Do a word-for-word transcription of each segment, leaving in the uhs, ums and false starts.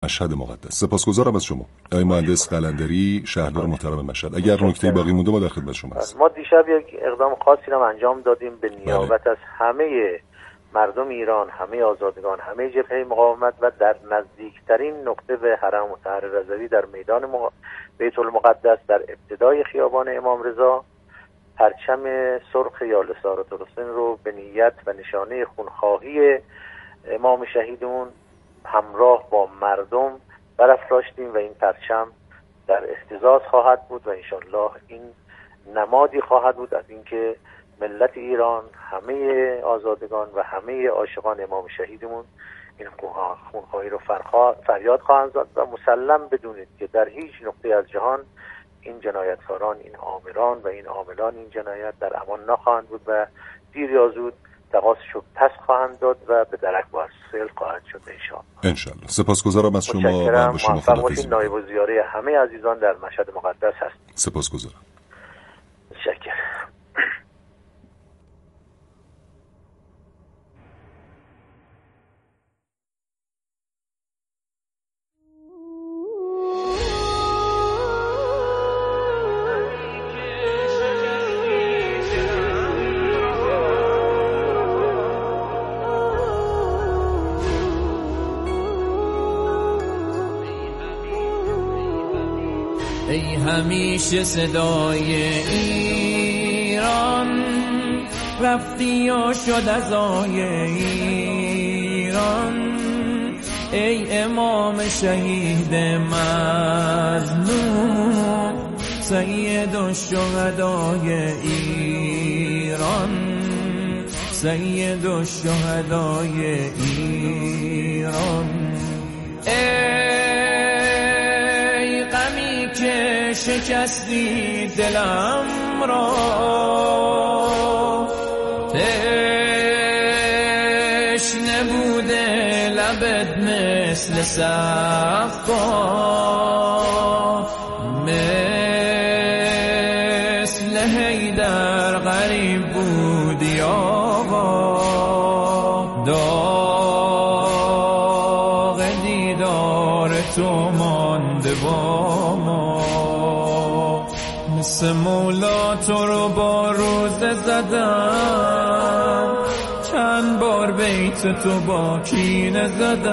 مشهد مقدس. سپاسگزارم از شما آقای مهندس قلندری، شهردار محترم مشهد. اگر نکته باقی مونده ما در خدمت شما هستیم. ما دیشب یک اقدام خاصی رو انجام دادیم به نیابت بله. از همه مردم ایران، همه آزادگان، همه جبهه مقاومت و در نزدیکترین نقطه به حرم مطهر رضوی در میدان مق... بیت المقدس در ابتدای خیابان امام رضا پرچم سرخ یا لسارت الحسین رو به نیت و نشانه خونخواهی امام شهیدمون همراه با مردم برافراشتیم و این پرچم در اهتزاز خواهد بود و انشالله این نمادی خواهد بود از اینکه ملت ایران، همه آزادگان و همه عاشقان امام شهیدمون این خونخواهی رو فریاد خواهند زد و مسلم بدونید که در هیچ نقطه از جهان این جنایتکاران، این آمران و این عاملان این جنایت در امان نخواهند بود و دیر یا زود تقاصشو پس خواهند داد و به درک واصل خواهد شد انشاءالله. انشالله. سپاسگزارم از شما و با شما خداحافظی. نایب الزیاره همه عزیزان در مشهد مقدس هست. سپاسگزارم. متشکرم. ای همیشه صدای ایران، رفتی و شد ازای ایران. ای امام شهید مظلوم، سید الشهدای ایران، سید الشهدای ایران. که شکستی دلم را، تشنه بوده لبت مثل صفا، مثل حیدر غریب بودی آقا، داغ دیدار تو مانده با مثل مولا. تو رو با روزه زدم، چند بار بیت تو با کینه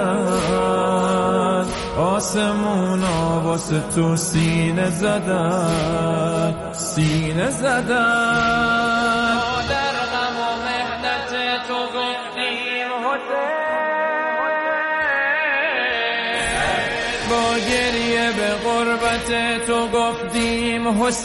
زدن، آسمونا واسه تو سینه زدن، سینه زدن. در غم و مهنت تو گفتیم حسین، با گریه به غربت تو گفتیم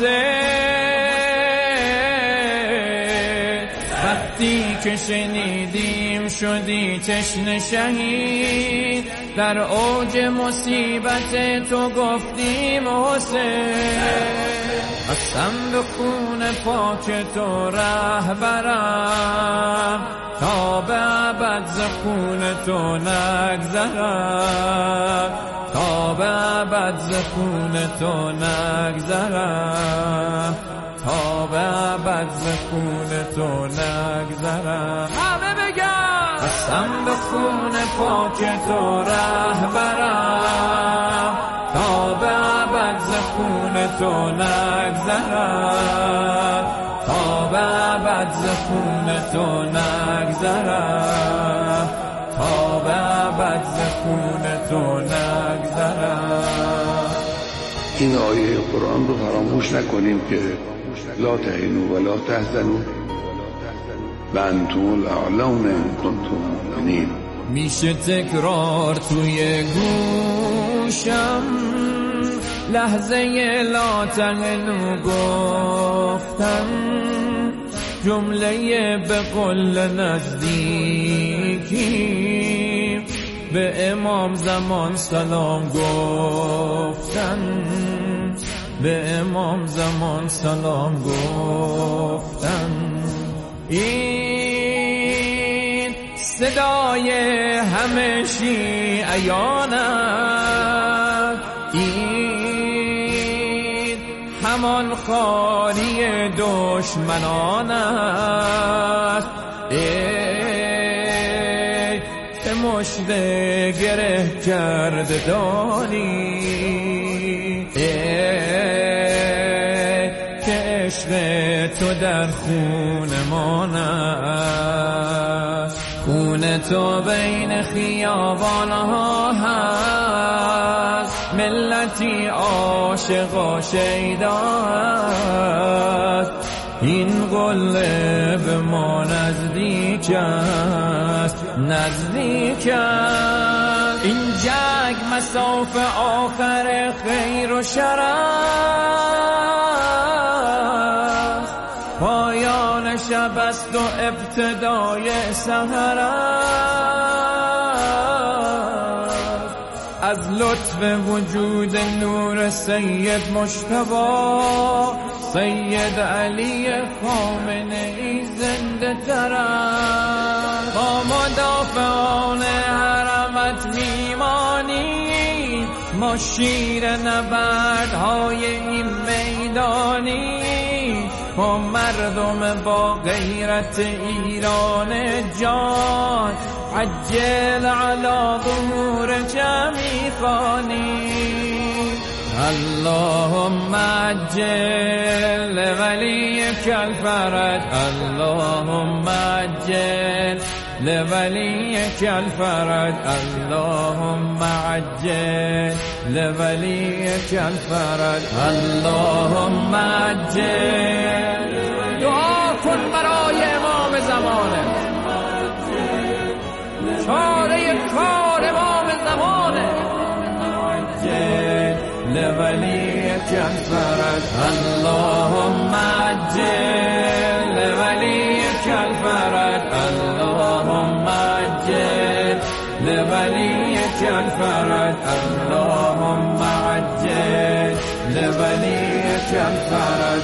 حسین. وقتی که شنیدیم شدی تشنه شهید، در اوج مصیبت تو گفتیم حسین. قسم به خون پاک تو رهبرم، تا به ابد ز خون تو نگذرم، تا به ابد ز خون تو نگذرم، تا به ابد ز خون تو نگذرم. همه بگم قسم به خون پاک تو رهبرم، تا به ابد ز خون تو نگذرم، تا به ابد ز خون تو نگذرم، تا به ابد ز خون تو نگذرم. این آیه قرآن رو فراموش نکنیم که لا تهنوا ولا تحزنوا و انتم الاعلون ان کنتم مؤمنین. میشه تکرار توی گوشم لحظه لا تهنوا گفتم، جمله به قول نزدیکی به امام زمان سلام گفتن، به امام زمان سلام گفتن. این صدای همه شیعیان است، این همان خواری دشمنان است. ای که کشته گره کرده دانی که عشق تو در خون من است، خون تو بین خیابانها هست، ملتی عاشق و شیدا است، این قله به ما نزدیک است، نزدیک است، این جنگ مساف آخر خیر و شر است، پایان شب است و ابتدای سحر است، از لطف وجود نور سید مجتبی سید علی خامنه‌ای زنده تر است، با مدافعان حرمت میمانی، ما شیر نبردهای این میدانی، ما مردم با غیرت ایران جان، عجل علی ظهور جمعی خوانی، اللهم عجل لولیک الفرج، اللهم عجل لولیک الفرج، اللهم عجل لولیک الفرج، اللهم عجل. دعا کن برای امام زمانه، چاره کار امام زمانه، لولیک الفرج، اللهم عجل لولیک الفرج، اللهم عجل لولیک الفرج، اللهم عجل لولیک الفرج.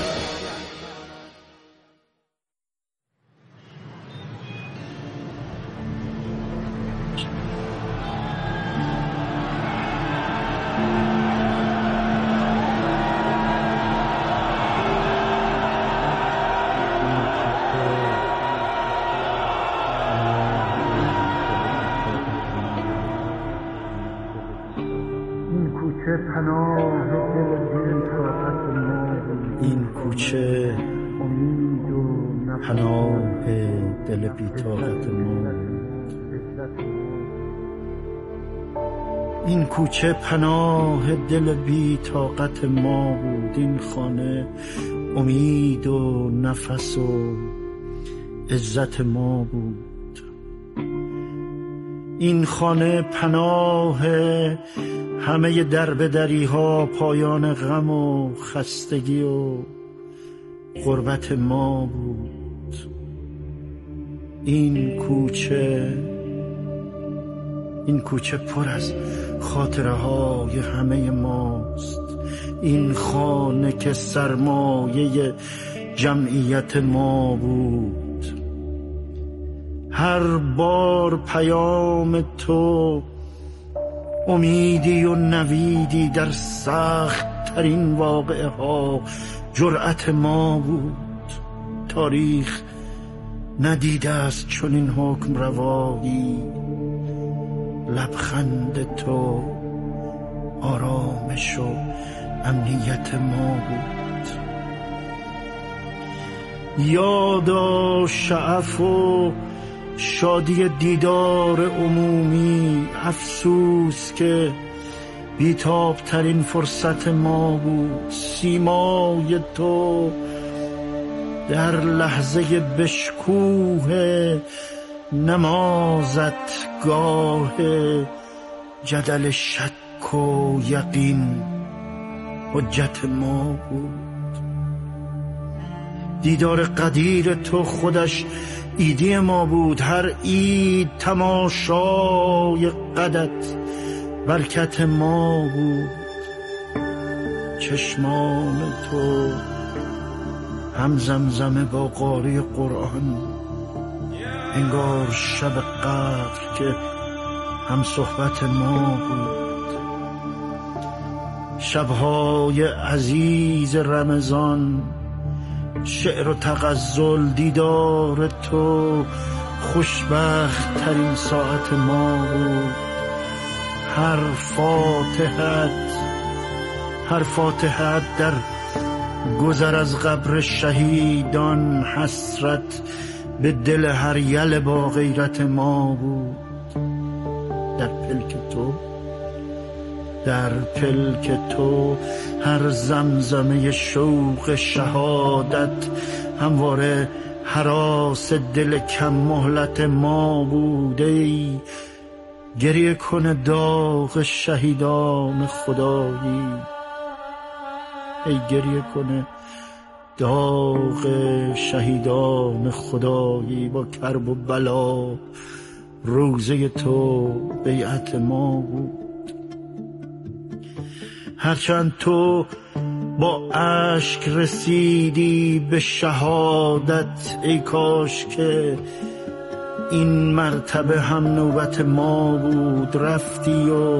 این کوچه پناه دل بی‌طاقت ما، این کوچه پناه دل بی‌طاقت ما بود، این خانه امید و نفس و عزت ما بود، این خانه پناه همه دربدری ها، پایان غم و خستگی و غربت ما بود، این کوچه این کوچه پر از خاطره های همه ماست، این خانه که سرمایه جمعیت ما بود، هر بار پیام تو امیدی و نویدی در سخت ترین واقعه ها جرأت ما بود، تاریخ ندیده است چون این حکم روایی، لبخند تو آرامش و امنیت ما بود، یادا شعف و شادی دیدار عمومی، افسوس که بیتاب ترین فرصت ما بود، سیمای تو در لحظه بشکوه نمازت، گاه جدل شک و یقین حجت ما بود، دیدار قدیر تو خودش ایدی ما بود، هر عید تماشای قدت برکت ما بود، چشمان تو هم زمزمه با قاری قرآن، انگار شب قدر که هم صحبت ما بود، شبهای عزیز رمضان، شعر و تغزل، دیدار تو خوشبخت ترین ساعت ما بود. هر فاتحت هر فاتحت در گذر از قبر شهیدان حسرت به دل هر یل با غیرت ما بود. در پلک تو در پلک تو هر زمزمه شوق شهادت همواره هراس دل کم مهلت ما بود. ای گریه کنه داغ شهیدان خدایی، ای گریه کنه داغ شهیدان خدایی. با کرب و بلا روزه تو بیعت ما بود. هرچند تو با اشک رسیدی به شهادت، ای کاش که این مرتبه هم نوبت ما بود. رفتی و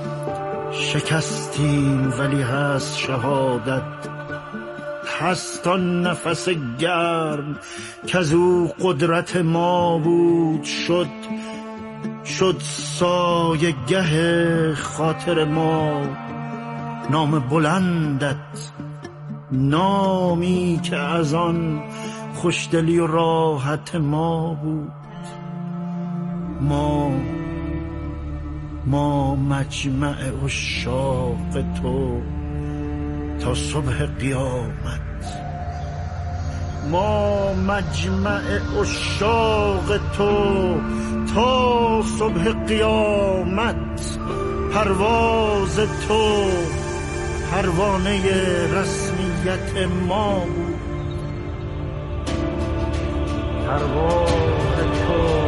شکستیم ولی هست شهادت، هست آن نفس گرم که از او قدرت ما بود. شد شد سایه گه خاطر ما نام بلندت، نامی که از آن خوشدلی و راحت ما بود. ما ما مجمع عشاق تو تا صبح قیامت، ما مجمع عشاق تو تا صبح قیامت. پرواز تو پروانه رسمیت ما بود. پرواز تو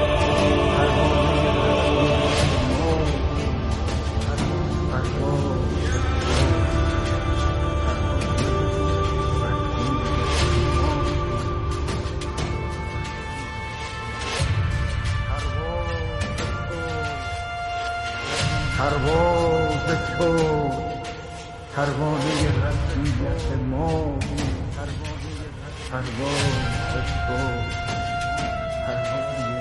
پرواز تو پروانه رسمیت ما بود. پرواز تو پروانه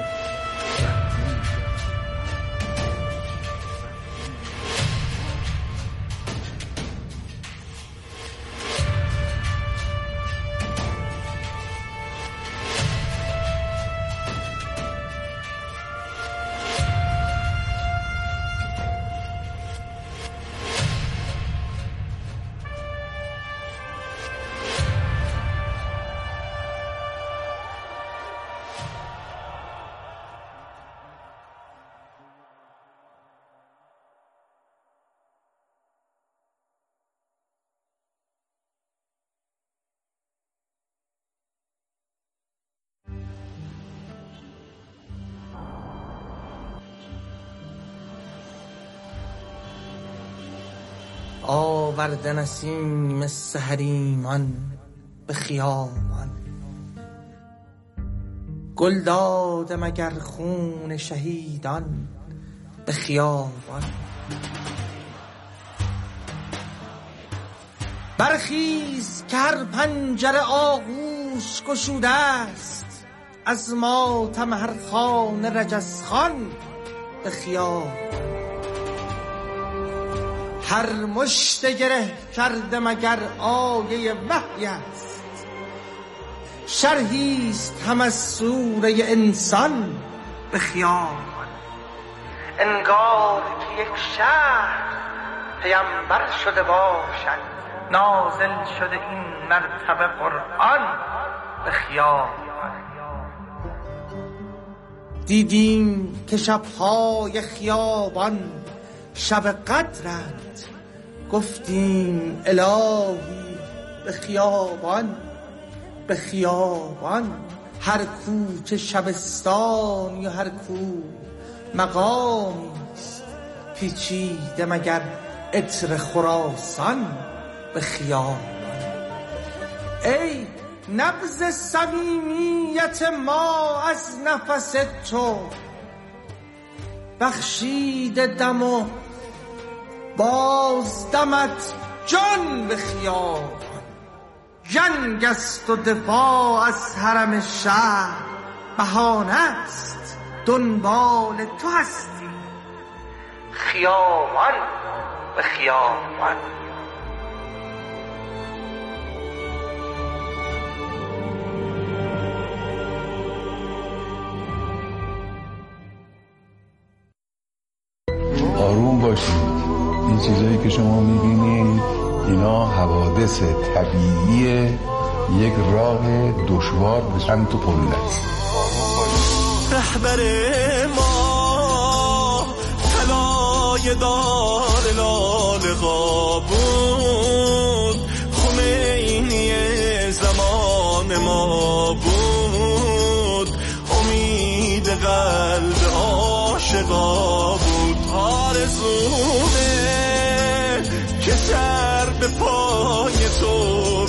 آورده نسیم سحریمان به خیامان، گل داده مگر خون شهیدان به خیابان. برخیز که هر پنجره آغوش گشوده است، از ماتم هر خانه رجزخوان به خیابان. هر مشت گره کرده مگر آیه وحی است، شرحیست هم از سوره انسان به خیابان. انگار که یک شهر پیامبر شده باشد، نازل شده این مرتبه قرآن به خیابان. دیدیم که شبهای خیابان شب قدرند، گفتیم الهی به خیابان به خیابان. هر کوچه شبستان یا هر کو مقامی است، پیچیده مگر عطر خراسان به خیابان. ای نبض صمیمیت ما از نفس تو، بخشیده دم و باز دمت جان به خیابان. جنگ است و دفاع از حرم شهر بهانه است دنبال تو هستی خیابان به خیابان. آروم باشید. این چیزایی که شما میبینید اینا حوادث طبیعیه، یک راه دشوار به سمت قله است. رهبر ما طلای دار لاله بود، خمینی زمان ما بود، امید قلب عاشقا بود. آرزومه که سر به پای تو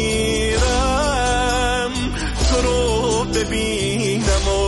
بگیرم، تو رو ببینم و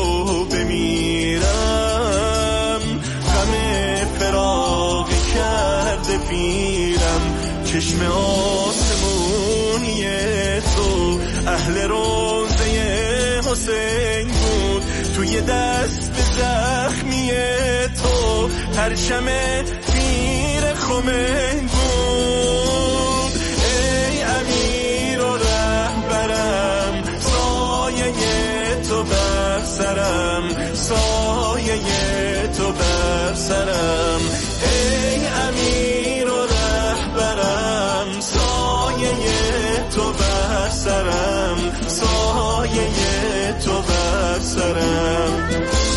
بمیرم، غم فراقی کرده پیرم. چشم آسمونی تو اهل روزه حسین بود، توی دست زخمی تو پرچم پیر خمین بود. ای امیر و رهبرم، سایه تو بر سرم، سایه تو بر سرم. ای امیر و رهبرم، سایه تو بر سرم، سایه تو بر سرم.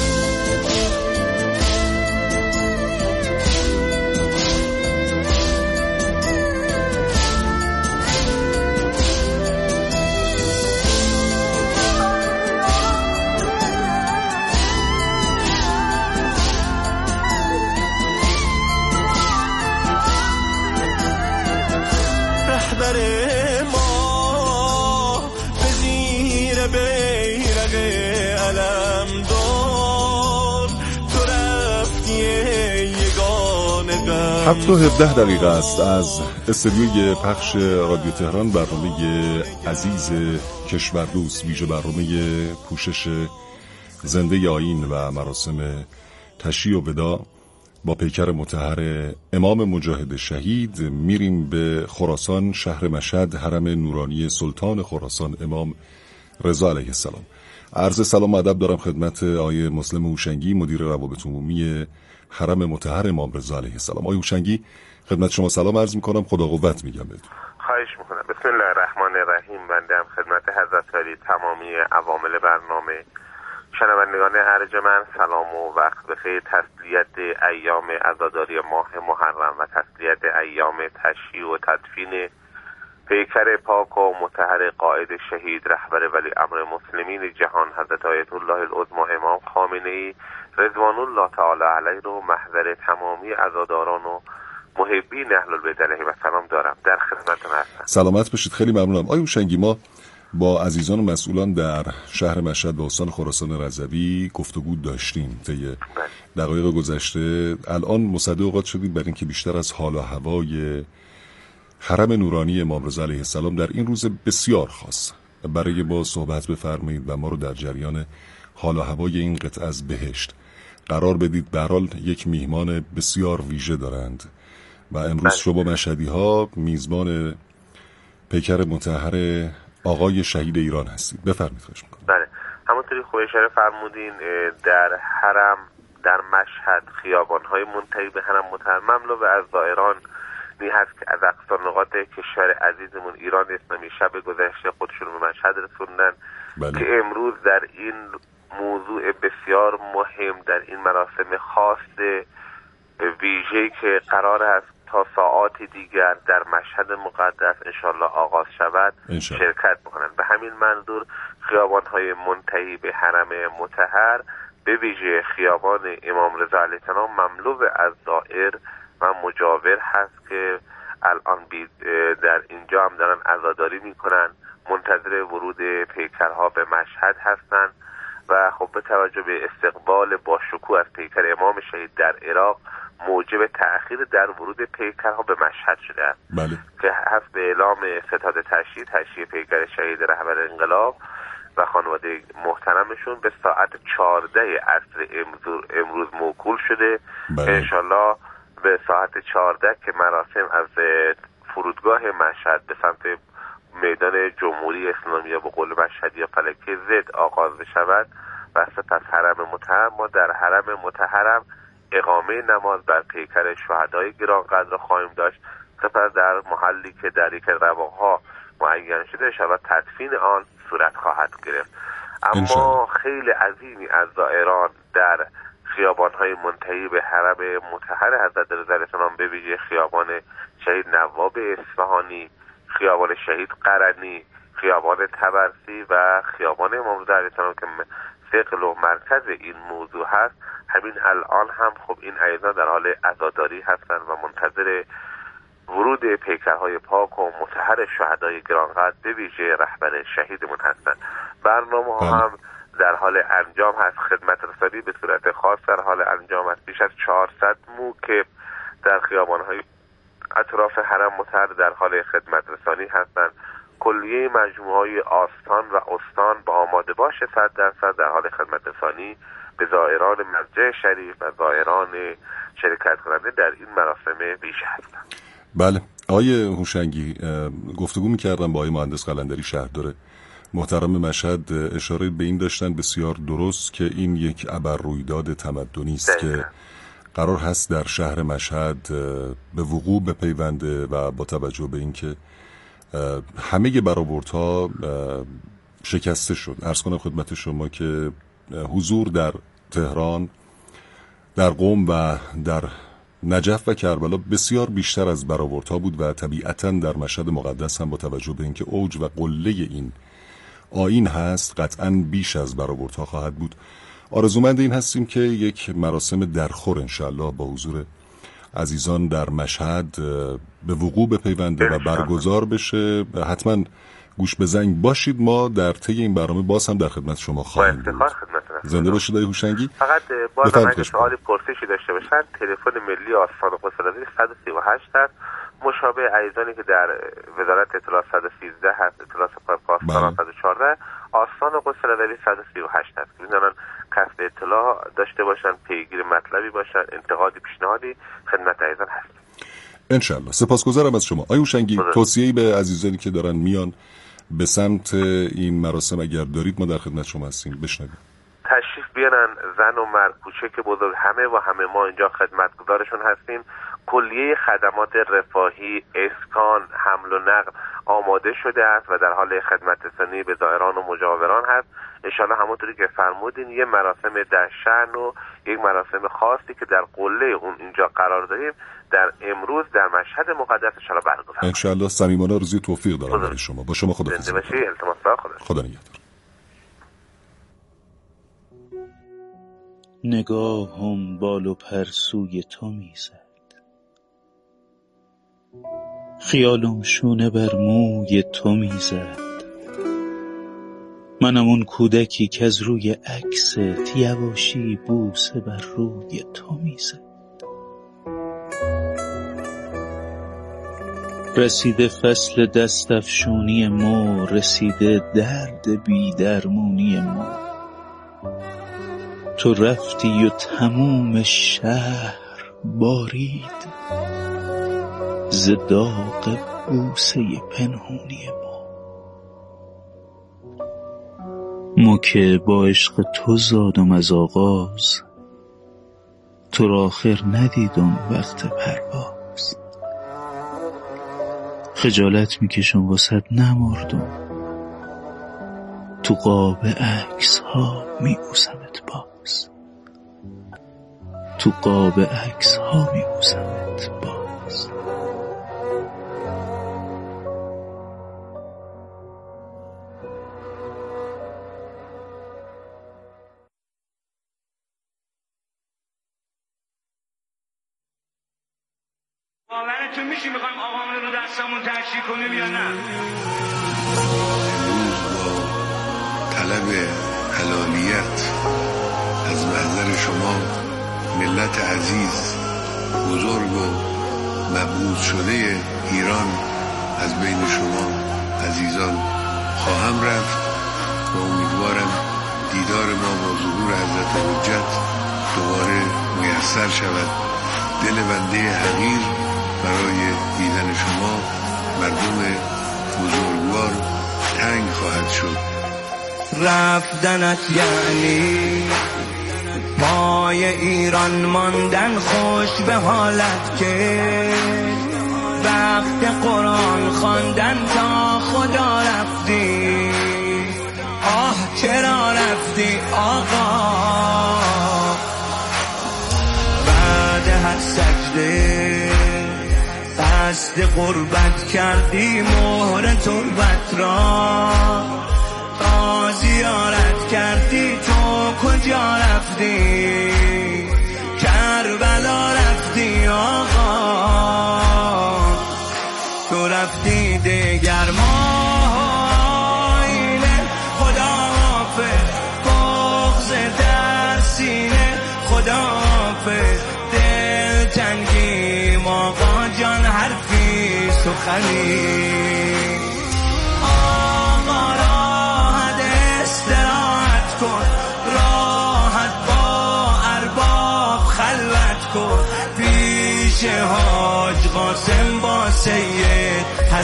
رهبر ما به زیر بیرق علمدار، تو رفتی یگانه غم. هفت و هفده دقیقه است از استدیوی پخش رادیو تهران. برنامه عزیز کشور دوست، ویژه برنامه پوشش زنده آیین و مراسم تشییع و وداع با پیکر مطهر امام مجاهد شهید میریم به خراسان، شهر مشهد، حرم نورانی سلطان خراسان امام رضا علیه السلام. عرض سلام و ادب دارم خدمت آقای مسلم هوشنگی، مدیر روابط عمومی حرم مطهر امام رضا علیه السلام. آقای هوشنگی، خدمت شما سلام عرض میکنم، خدا قوت میگم بهتون. خواهش میکنم. بسم الله الرحمن الرحیم. بنده هم خدمت حضرت علی تمامی عوامل برنامه، شنوندگان ارجمند سلام و وقت بخیر. تسلیت ایام عزاداری ماه محرم و تسلیت ایام تشییع و تدفین پیکر پاک و مطهر قائد شهید رهبر ولی امر مسلمین جهان حضرت آیت الله العظمی امام خامنه‌ای رضوان الله تعالی علیه رو محضر تمامی عزاداران و محبین اهل البیت علیهم السلام دارم. در خدمتتون هستم. سلامت باشید، خیلی ممنونم. آقای هوشنگی، ما با عزیزان و مسئولان در شهر مشهد و استان خراسان رضوی گفتگو داشتیم طی دقایق گذشته. الان مصدق اوقات شدید بر اینکه بیشتر از حال و هوای حرم نورانی امام رضا علیه السلام در این روز بسیار خاص برای ما صحبت بفرمایید و ما رو در جریان حال و هوای این قطعه از بهشت قرار بدید. به هر حال یک میهمان بسیار ویژه دارند و امروز شما مشهدی ها میزبان پیکر مطهر آقای شهید ایران هستید. بفرمایید. خواهش می‌کنم. بله، همونطوری خوب اشاره فرمودین، در حرم در مشهد خیابان‌های منتهی به حرم مطهر مملو از زائران نی هست که از اقصا نقاط کشور عزیزمون ایران اسلامی شب گذشته خودشون به مشهد رسوندن. بله. که امروز در این موضوع بسیار مهم، در این مراسم خاص ویژه‌ای که قرار است تا ساعات دیگر در مشهد مقدس انشالله آغاز شود انشالله. شرکت میکنند. به همین منظور خیابان‌های منتهی به حرم مطهر به ویژه خیابان امام رضا علیه السلام مملو از زائر و مجاور هست که الان در اینجا هم دارن عزاداری میکنن، منتظر ورود پیکرها به مشهد هستند و خب به توجه به استقبال با شکوه از پیکر امام شهید در عراق موجب تأخیر در ورود پیکرها به مشهد شده است. بله. که حسب اعلام ستاد تشییع تشییع پیکر شهید رهبر انقلاب و خانواده محترمشون به ساعت چهارده عصر امروز موکول شده. انشالله به ساعت چهارده که مراسم از فرودگاه مشهد به سمت میدان جمهوری اسلامی به قول مشهدی یا فلکه زد آغاز بشود و سپس حرم مطهر، ما در حرم مطهرم اقامه نماز بر پیکر شهدای گرانقدر خواهیم داشت. سپس در محلی که در یک رواقها معین شده شود تدفین آن صورت خواهد گرفت. اما خیلی عظیمی از زائران در خیابان‌های منتهی به حرم مطهر حضرت رضا علیه السلام، به ویژه خیابان شهید نواب اصفهانی، خیابان شهید قرنی، خیابان طبرسی و خیابان امام رضا علیه السلام که ثقل و مرکز این موضوع هست، همین الان هم خب این ایضا در حال عزاداری هستند و منتظر ورود پیکرهای پاک و مطهر شهدای گرانقدر به ویژه رهبر شهیدمون هستند. برنامه ها هم در حال انجام هست، خدمت رسانی به صورت خاص در حال انجام است. بیش از چهارصد موکب در خیابان‌های اطراف حرم مطهر در حال خدمت رسانی هستند. کلیه مجموعه‌های آستان و استان با آماده باش صد درصد در حال خدمت رسانی به زائران مسجد شریف و زائران شرکت کننده در این مراسم ویژه هستند. بله، آقای هوشنگی، گفتگو می‌کردم با آقای مهندس قلندری شهردار محترم مشهد، اشاره به این داشتن بسیار درست که این یک ابررویداد تمدنی است که قرار هست در شهر مشهد به وقوع بپیونده و با توجه به اینکه همه برآوردها شکسته شد. عرض کنم خدمت شما که حضور در تهران، در قم و در نجف و کربلا بسیار بیشتر از برآوردها بود و طبیعتاً در مشهد مقدس هم با توجه به اینکه اوج و قله این آیین هست قطعاً بیش از برآوردها خواهد بود. آرزومند این هستیم که یک مراسم درخور انشالله با حضور عزیزان در مشهد به وقوع بپیونده و برگزار بشه. حتما گوش به زنگ باشید، ما در طی این برنامه باز هم در خدمت شما خواهیم بود. زنده باشید آقای هوشنگی. فقط باز هم اگه سوالی پرسشی داشته باشن تلفن ملی آستان قدس‌العظیم صد و سی و هشت هست، مشابه ایزانی که در وزارت اطلاعات صد و سیزده هست، اطلاعات پاسداران صد و چهارده، آستان قدس‌العظیم صد و سی و هشت هست که می‌دونن کسب اطلاع داشته باشن، پیگیر مطلبی باشن، انتقادی پیشنهادی خدمت ایزان هست. انشالله. سپاسگزارم از شما. آقای هوشنگی، توصیه‌ای به عزیزانی که دارن میان به سمت این مراسم اگر دارید ما در خدمت شما هستیم، بشنوید. تشریف بیارن، زن و مرد، کوچک بزرگ، همه و همه ما اینجا خدمتگزارشون هستیم. کلیه خدمات رفاهی، اسکان، حمل و نقل آماده شده است و در حال خدمت رسانی به زائران و مجاوران هست. انشالله همونطوری که فرمودین یه مراسم در شأن و یک مراسم خاصی که در قله اون اینجا قرار داریم در امروز در مشهد مقدس انشالله برگزار کنیم. انشالله صمیمانه آرزوی توفیق دارم برای شما. با شما خداحافظی. زنده باشی. التماس دارم. خدا خدا نگهدار. نگاهم بال و پر سوی تو میزد، خیالم شونه بر موی تو میزد. منم اون کودکی که از روی عکست یواشی بوسه بر روی تو میزد. رسیده فصل دستفشونی ما، رسیده درد بی درمونی ما. تو رفتی و تموم شهر بارید ز داغ بوسه پنهونی ما. ما که با عشق تو زادم از آغاز، تو را آخر ندیدم وقت پرواز. خجالت میکشم واسد نمردم، تو قاب عکس ها میبوسمت باز، تو قاب عکس ها میبوسمت باز. باورتون میشه میخوایم آقامون رو دستمون تشریح کنیم یا نه؟ طلب حلالیت از محضر شما ملت عزیز بزرگ و مبعوث شده ایران از بین شما عزیزان خواهم رفت و امیدوارم دیدار ما با ظهور حضرت حجت دوباره میسر شود. دل بنده حقیر برای دیدن شما مردم بزرگوار تنگ خواهد شد. رفتنت یعنی پای ایران ماندن، خوش به حالت که وقت قرآن خواندن تا خدا رفتی. آه چرا رفتی آقا؟ بعد هر سجده قصد قربت کردی، مهر تربت را تا زیارت کردی. تو کجا رفتی؟ کربلا رفتی آقا. تو رفتی دگر ماینه، خدا حافظ بغض در سینه، خدا حافظ دل تنگیم آقا جان، حرفی سخنی آقا. راحت استراحت کن، راحت با ارباب خلوت کن، پیش حاج قاسم با سید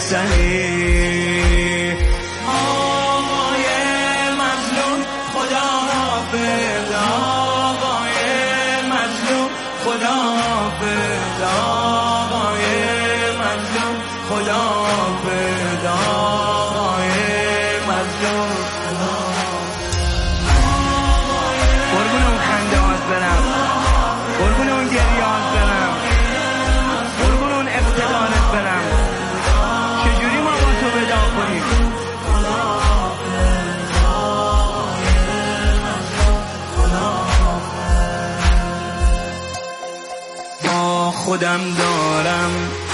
حسنی. آقای مظلوم خدا حافظ، آقای مظلوم خدا حافظ، آقای مظلوم خدا حافظ، آقای مظلوم خدا حافظ. قربون اون خنده هات برم، قربون اون گریهات برم، قربون اون اقتدارت برم. چجوری ما با تو ودا کنیم؟ با خودم دارم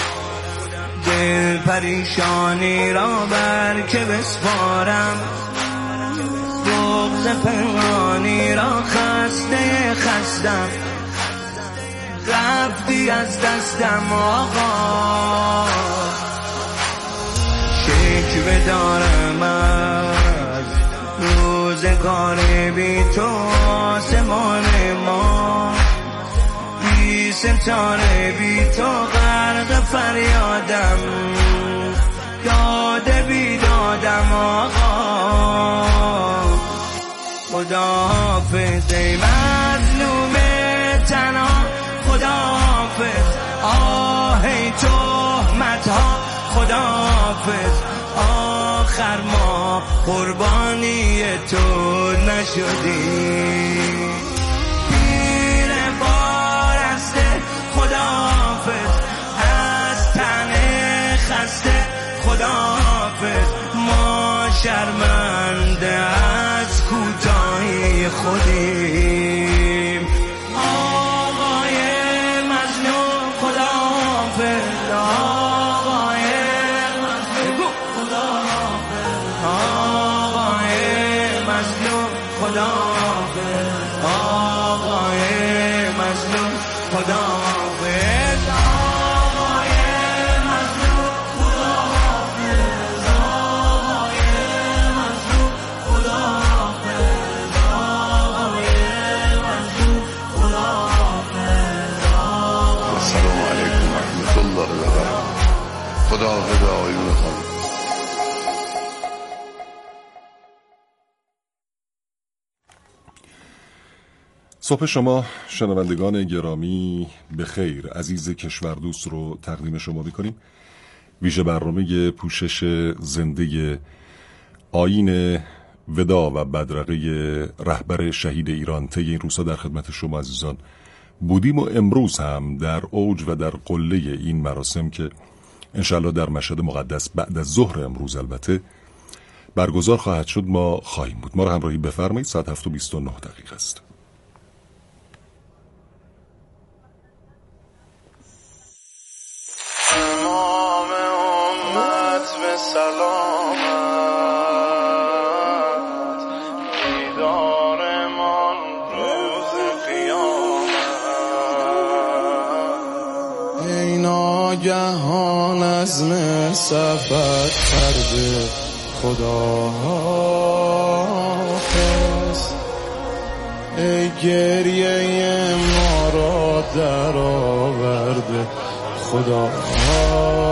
دل پریشانی را بر که بسپارم، بغض پنهانی را خسته خستم. رفتی از دستم آقا، شکوه دارم از روزگار بی تو. آسمان ما بی ستاره، بی تو غرق فریادم، داد بیدادم آقا. خدا حافظ ای مظلوم تنها، خدا حافظ آه ای تهمت ها، خدا حافظ آخر ما قربانی تو نشدیم. پیر بارسته خدا حافظ از تن خسته، خدا حافظ ما شرمنده از کوتاهی خودیم. آقای مظلوم خدا حافظ، آقای مظلوم خدا حافظ، آقای مظلوم خدا حافظ، آقای مظلوم خدا حافظ، آقای مظلوم خدا حافظ، آقای مظلوم خدا حافظ، آقای مظلوم خدا حافظ. السلام علیکم و رحمت الله و برکاته. خدا حافظ آقایون خانم. صبح شما شنوندگان گرامی به خیر. عزیز کشوردوست رو تقدیم شما می‌کنیم. ویژه برنامه پوشش زنده آیین ودا و بدرقه رهبر شهید ایران طی این روزها در خدمت شما عزیزان بودیم و امروز هم در اوج و در قله این مراسم که انشالله در مشهد مقدس بعد از ظهر امروز البته برگزار خواهد شد ما خواهیم بود. ما را همراهی بفرمایید. ساعت هفت و بیست و نه دقیقه است. امام امت به سلامت، دیدارمان روز قیامت. ای ناگهان عزم سفر کرده خدا حافظ. ای گریه ما را در آورده خدا